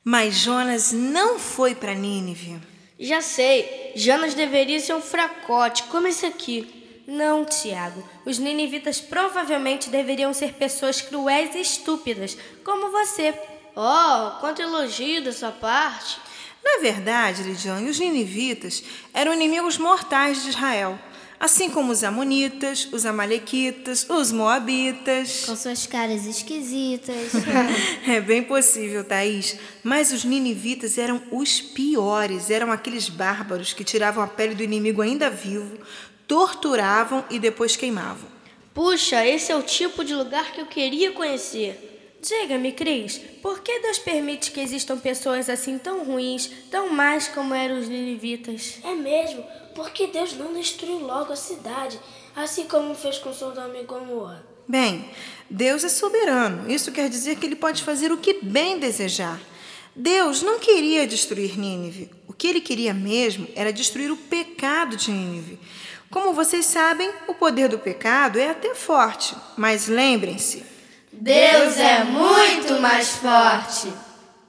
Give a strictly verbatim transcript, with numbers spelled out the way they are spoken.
Mas Jonas não foi para Nínive. Já sei, Jonas deveria ser um fracote, como esse aqui. Não, Tiago, os ninivitas provavelmente deveriam ser pessoas cruéis e estúpidas, como você. Oh, quanto elogio da sua parte. Na verdade, Lidiane, os ninivitas eram inimigos mortais de Israel, assim como os amonitas, os amalequitas, os moabitas. Com suas caras esquisitas. É bem possível, Thaís, mas os ninivitas eram os piores, eram aqueles bárbaros que tiravam a pele do inimigo ainda vivo, torturavam e depois queimavam. Puxa, esse é o tipo de lugar que eu queria conhecer. Diga-me, Cris, por que Deus permite que existam pessoas assim tão ruins, tão más como eram os ninivitas? É mesmo, porque Deus não destruiu logo a cidade, assim como fez com Sodoma e Gomorra. Bem, Deus é soberano. Isso quer dizer que ele pode fazer o que bem desejar. Deus não queria destruir Nínive. O que ele queria mesmo era destruir o pecado de Nínive. Como vocês sabem, o poder do pecado é até forte, mas lembrem-se, Deus é muito mais forte.